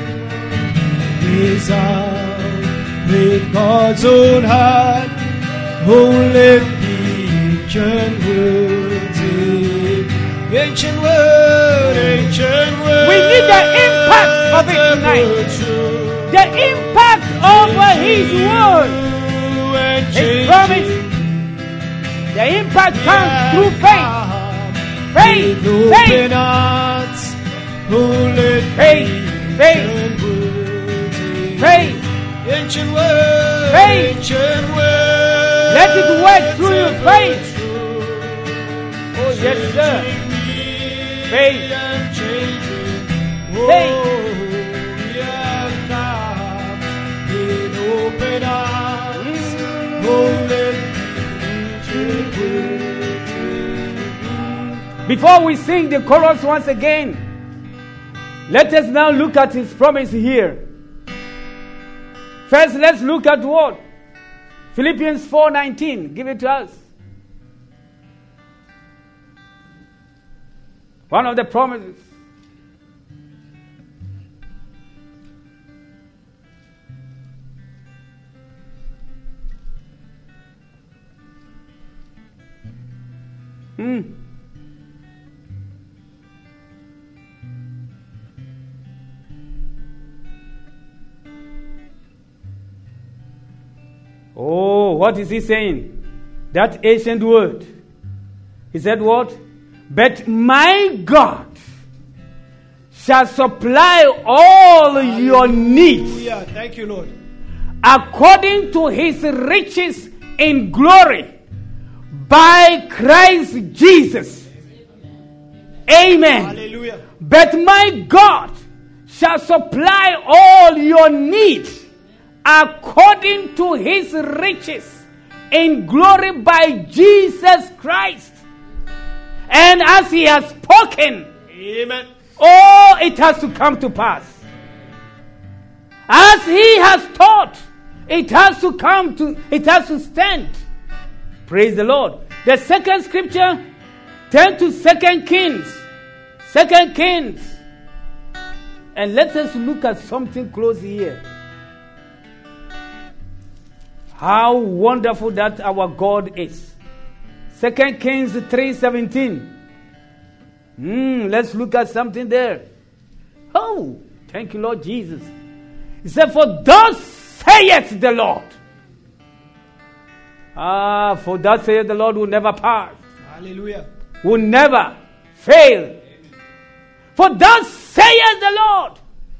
Is out with God's own hand. Oh, let the ancient words in. Ancient word, ancient word. We need the impact of it tonight. The impact over His word. His promise. The impact comes through faith. Faith. Faith. Faith. Faith. Faith. Ancient word. Faith. Ancient word. Let it work through your faith. Oh, yes, sir. Faith. Faith. Before we sing the chorus once again, let us now look at His promise here. First, let's look at what? Philippians 4:19. Give it to us. One of the promises. Oh, what is he saying? That ancient word. He said what? But my God shall supply all your needs. Thank you, Lord. According to his riches in glory by Christ Jesus. Amen. Hallelujah. But my God shall supply all your needs according to his riches in glory by Jesus Christ. And as he has spoken, Amen. oh, it has to come to pass. As he has taught, it has to stand. Praise the Lord. The second scripture, turn to 2 Kings. 2 Kings. And let us look at something close here. How wonderful that our God is. 2 Kings 3:17. Let's look at something there. Oh, thank you, Lord Jesus. He said, for thus saith the Lord. For thus saith the Lord will never pass. Hallelujah. Will never fail. For thus saith the Lord,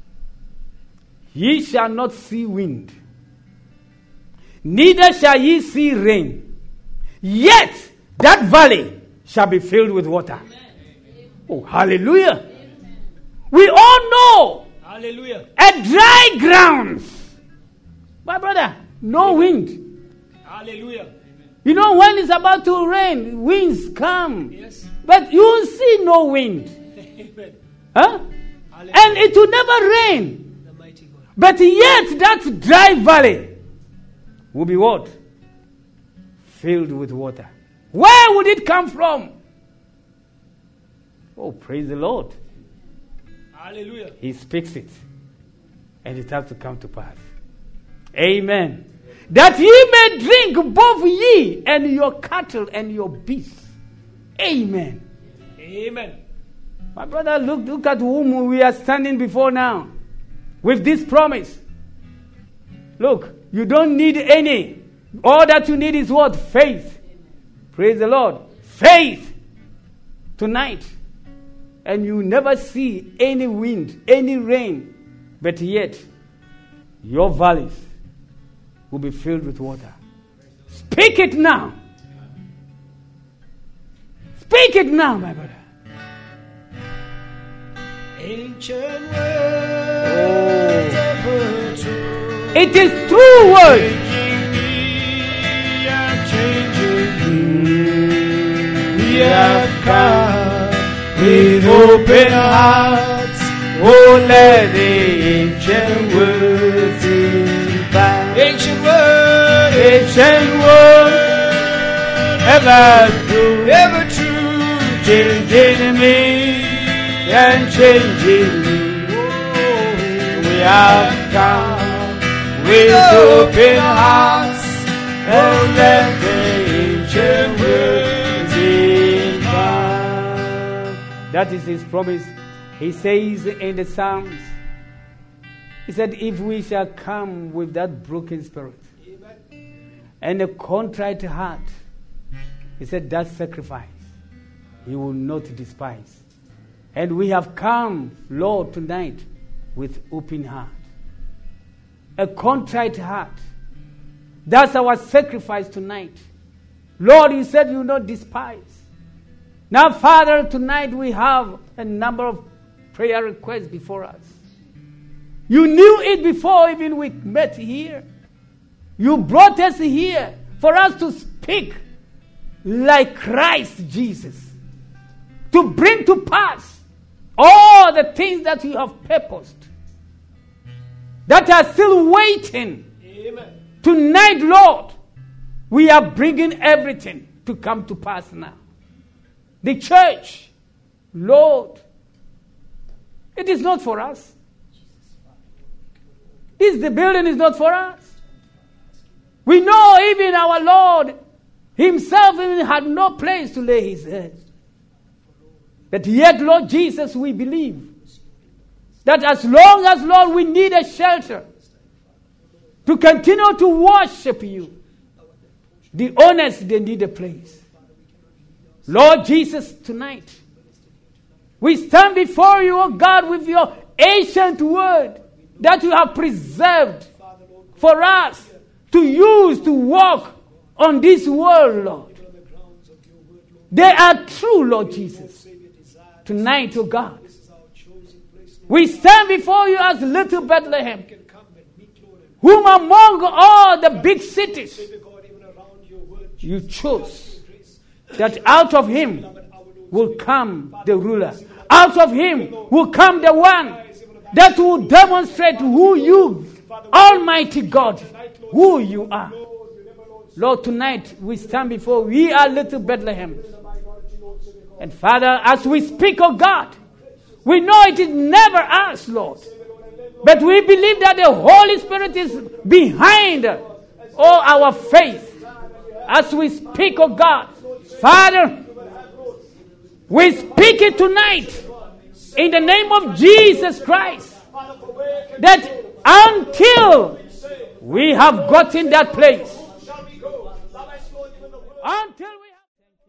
ye shall not see wind, neither shall ye see rain, yet that valley shall be filled with water. Oh, hallelujah. We all know Hallelujah. a dry grounds. My brother, no wind. Hallelujah. You know when it's about to rain, winds come. Yes. But you will see no wind. Amen. Huh? Hallelujah. And it will never rain. The mighty God. But yet that dry valley will be what? Filled with water. Where would it come from? Oh, praise the Lord. Hallelujah. He speaks it. And it has to come to pass. Amen. That ye may drink both ye and your cattle and your beasts. Amen. Amen. My brother, look at whom we are standing before now. With this promise. Look, you don't need any. All that you need is what? Faith. Praise the Lord. Faith. Tonight. And you never see any wind, any rain. But yet, your valleys will be filled with water. Speak it now. Speak it now, my brother. Ancient words ever true. It is true word. Changing me and changing me. We have come with open hearts. Oh, let the ancient words invite. Ancient word, ever true, changing me and changing me. We have come with open hearts. Oh, let the ancient words invite. That is his promise. He says in the Psalms, he said, if we shall come with that broken spirit and a contrite heart, he said, that sacrifice he will not despise. And we have come, Lord, tonight with open heart. A contrite heart. That's our sacrifice tonight. Lord, you said you will not despise. Now, Father, tonight we have a number of prayer requests before us. You knew it before even we met here. You brought us here for us to speak like Christ Jesus. To bring to pass all the things that you have purposed. That are still waiting. Amen. Tonight, Lord, we are bringing everything to come to pass now. The church, Lord, it is not for us. The building is not for us. We know even our Lord himself even had no place to lay his head. But yet, Lord Jesus, we believe that as long as, Lord, we need a shelter to continue to worship you, The owners, they need a place. Lord Jesus, tonight, we stand before you, O God, with your ancient word that you have preserved for us to use to walk on this world, Lord. They are true, Lord Jesus. Tonight, O God, we stand before you as little Bethlehem, whom among all the big cities you chose, that out of him will come the ruler. Out of him will come the one that will demonstrate who you, Almighty God, who you are. Lord, tonight we stand before, we are little Bethlehem. And Father, as we speak, oh God, we know it is never us, Lord. But we believe that the Holy Spirit is behind all our faith. As we speak, oh God, Father, we speak it tonight in the name of Jesus Christ, that until we have gotten that place, until we have...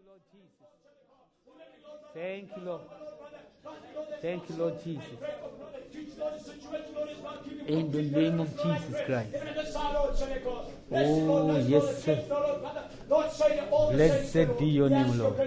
Thank you, Lord. Thank you, Lord Jesus. In the name of Jesus Christ. Oh, yes, sir. Blessed be your name, Lord.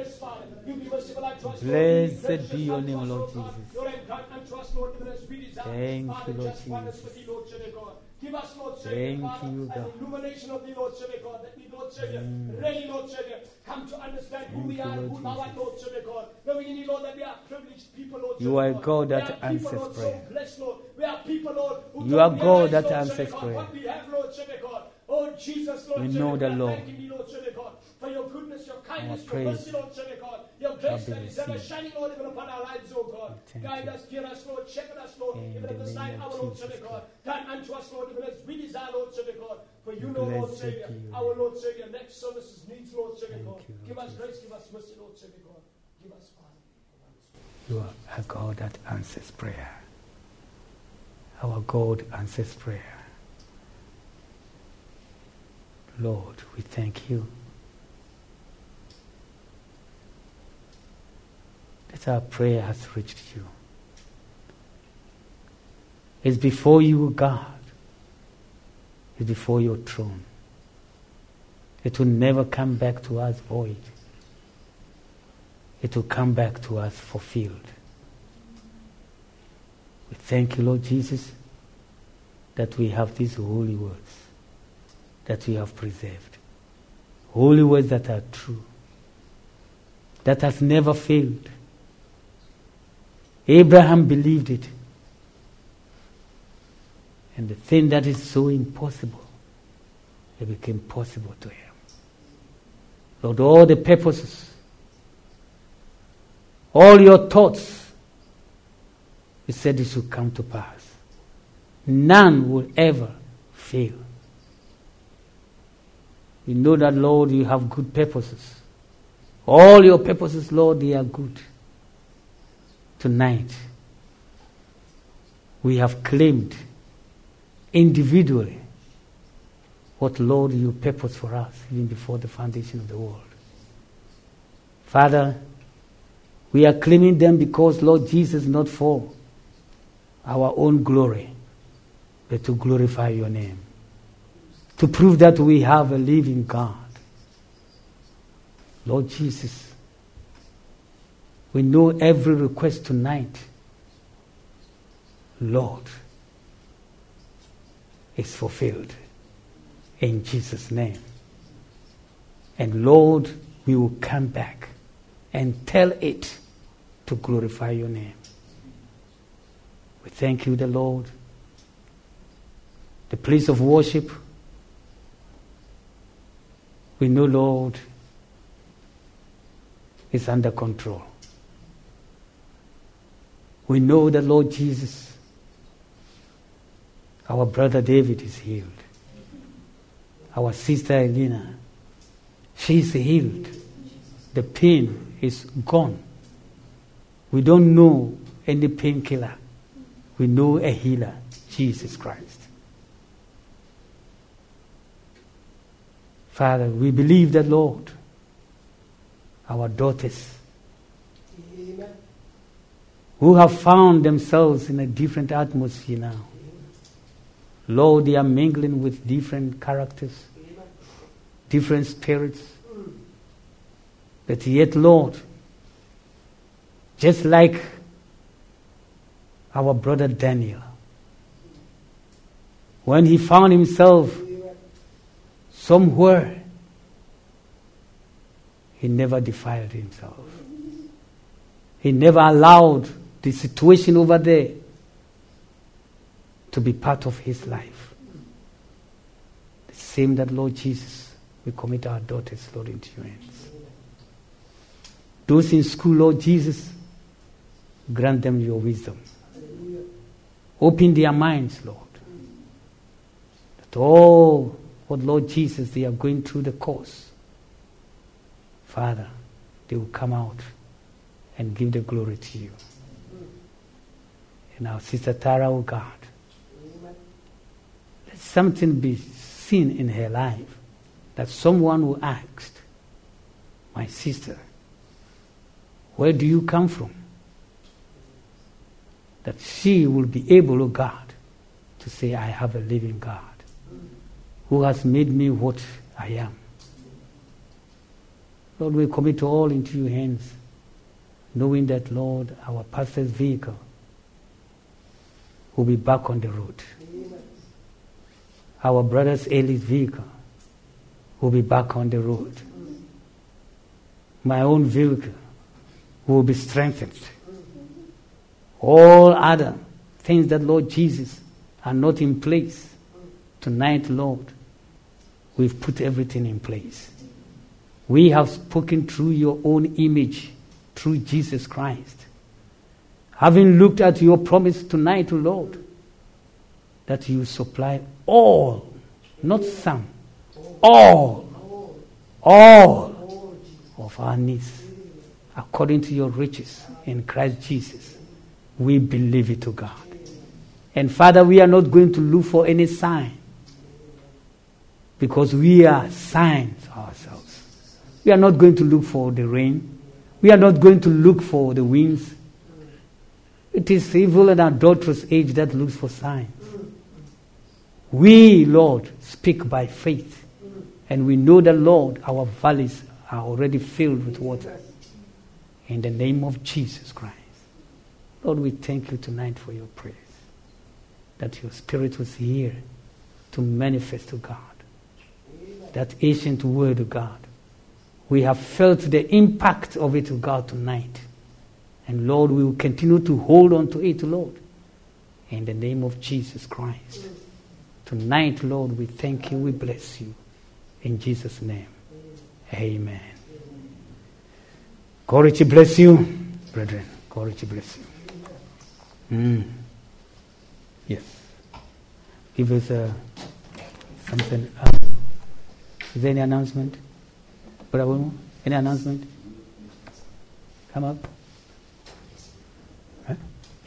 Blessed be your name, Lord Jesus. Thank you, Lord Jesus. Give us, Lord, thank you, God. An illumination of the Lord, God, that we, Lord, really, Lord, come to understand who we are, who thou art, Lord, God. Knowing, Lord, that we are privileged people, Lord. You are God that answers prayer. So blessed, Lord. We are people, Lord, who you are God that answers prayer. What we have, Lord, God. Oh, Jesus, Lord, we know the Lord. Thanking you, Lord, God, for your goodness, your kindness, your mercy, Lord, God. Your grace that is ever shining, Lord, even upon our lives, oh God. Guide us, hear us, Lord, shepherd us, Lord, even at the sign our Lord, God. Turn unto us, Lord, even as we desire, Lord, God. For you know, Lord Savior, our Lord Savior, next services needs, Lord, God. Give us grace, give us mercy, Lord, God. Give us, Father. You are a God that answers prayer. Our God answers prayer. Lord, we thank you that our prayer has reached you. It's before you, God. It's before your throne. It will never come back to us void. It will come back to us fulfilled. We thank you, Lord Jesus, that we have these holy words that we have preserved. Holy words that are true, that has never failed. Abraham believed it. And the thing that is so impossible, it became possible to him. Lord, all the purposes, all your thoughts, you said it should come to pass. None will ever fail. We know that, Lord, you have good purposes. All your purposes, Lord, they are good. Tonight, we have claimed individually what, Lord, you purpose for us even before the foundation of the world. Father, we are claiming them because, Lord Jesus, not for our own glory, but to glorify your name. To prove that we have a living God. Lord Jesus, we know every request tonight, Lord, is fulfilled in Jesus' name. And Lord, we will come back and tell it to glorify your name. We thank you, the Lord. The place of worship, we know, Lord, is under control. We know that, Lord Jesus, our brother David is healed. Our sister Elena, she is healed. The pain is gone. We don't know any painkiller. We know a healer, Jesus Christ. Father, we believe that, Lord, our daughters who have found themselves in a different atmosphere now, Lord, they are mingling with different characters, different spirits. But yet, Lord, just like our brother Daniel, when he found himself somewhere, he never defiled himself. He never allowed the situation over there to be part of his life. The same that, Lord Jesus, we commit our daughters, Lord, into your hands. Those in school, Lord Jesus, grant them your wisdom. Open their minds, Lord. That all what, Lord Jesus, they are going through the course, Father, they will come out and give the glory to you. And our sister Tara, oh God, let something be seen in her life, that someone will ask, my sister, where do you come from? That she will be able, oh God, to say, I have a living God who has made me what I am. Lord, we commit all into your hands, knowing that, Lord, our pastor's vehicle will be back on the road. Our brother's Eli's vehicle will be back on the road. My own vehicle will be strengthened. All other things that, Lord Jesus, are not in place, tonight, Lord, we've put everything in place. We have spoken through your own image, through Jesus Christ. Having looked at your promise tonight, Lord, that you supply all, not some, all of our needs, according to your riches in Christ Jesus. We believe it, to God. And Father, we are not going to look for any sign, because we are signs ourselves. We are not going to look for the rain. We are not going to look for the winds. It is evil and adulterous age that looks for signs. We, Lord, speak by faith. And we know that, Lord, our valleys are already filled with water. In the name of Jesus Christ. Lord, we thank you tonight for your praise. That your Spirit was here to manifest to God. That ancient word of God. We have felt the impact of it, to God, tonight. And Lord, we will continue to hold on to it, Lord. In the name of Jesus Christ. Tonight, Lord, we thank you, we bless you. In Jesus' name. Amen. God to bless you, brethren. God to bless you. Yes. Give us something. Is there any announcement? Brother Wilmo, any announcement? Come up. Huh?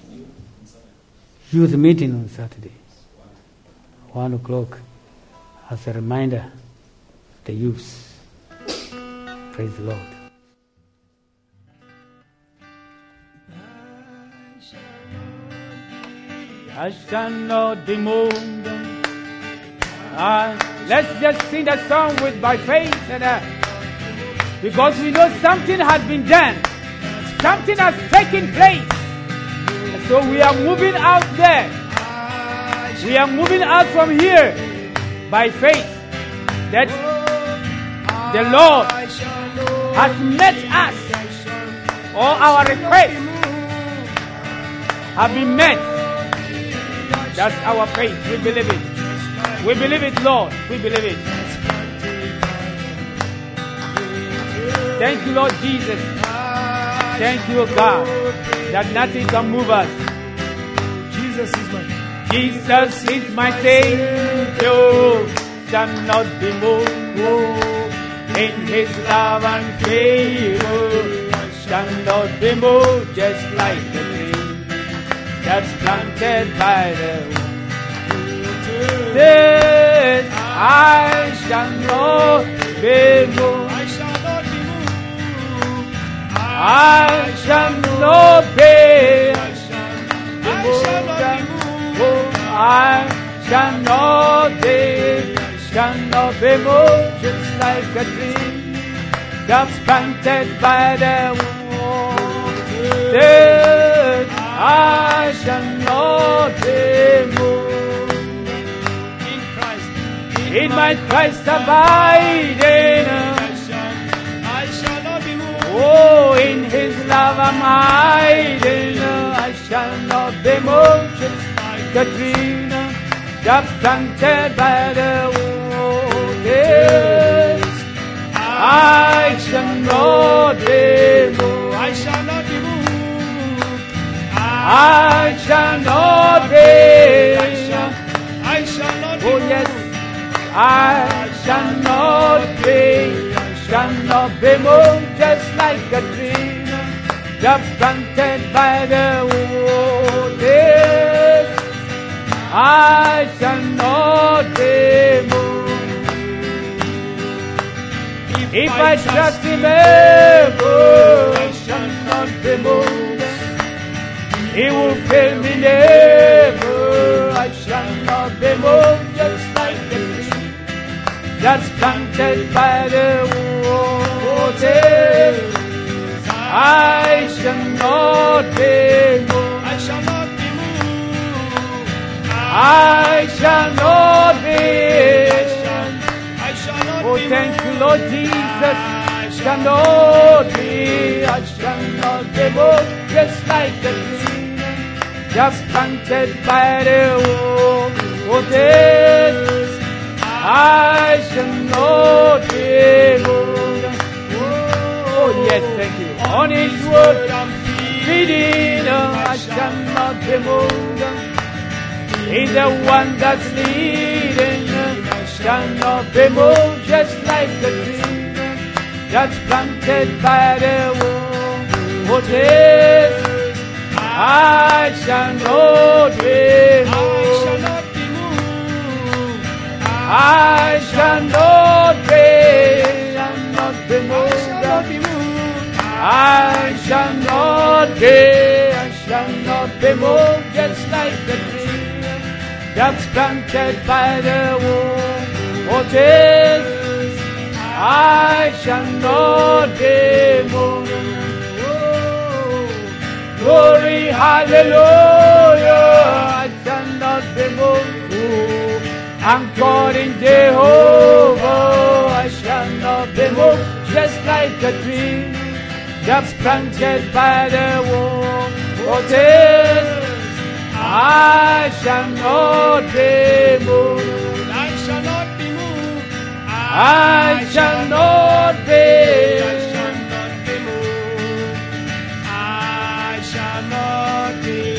Youth meeting on Saturday. 1 o'clock. As a reminder, the youths. Praise the Lord. I shall not be moved. Let's just sing that song with by faith, and because we know something has been done, something has taken place, and so we are moving out there. We are moving out from here by faith that the Lord has met us. All our requests have been met. That's our faith. We believe it. We believe it, Lord. We believe it. Thank you, Lord Jesus. Thank you, God, that nothing can move us. Jesus is my Savior, shall not be moved. In His love and favor, shall not be moved. Just like the tree that's planted by the this I shall know be moved. I shall not be moved. I shall not be moved. I shall not be moved, just like a tree that's planted by the waters. I shall not be moved. In my Christ abiding, I shall not be moved. oh, in His love I'm hiding. I shall not be moved, just like a tree that's planted by the waters. I shall not be moved. I shall not be moved. I shall not be. I shall not be Oh yes, I shall not be moved, just like a tree that's planted by the waters. I shall not be moved. If I trust Him ever, I shall not be moved. He will fail me never. I shall not be moved, just like the tree that's planted by the waters. I shall not be moved. I shall not be moved. I shall not be. I shall not Oh, be thank moved. you, Lord Jesus. I shall not be. I shall not be moved, just like the tree just planted by the waters. I shall not be moved. Oh, yes, thank you. On His word I'm feeding. I shall not be moved. He's the one that's leading. I shall not be moved, just like the tree that's planted by the waters. I shall not be moved. I shall not be moved. I shall not be moved, just like the tree that's planted by the waters. I shall not be moved. Glory, hallelujah, I shall not be moved. Anchored in Jehovah, I shall not be moved, just like a tree that's planted by the waters. I shall not be moved. I shall not be moved. I shall not be. I shall not be moved. I shall not be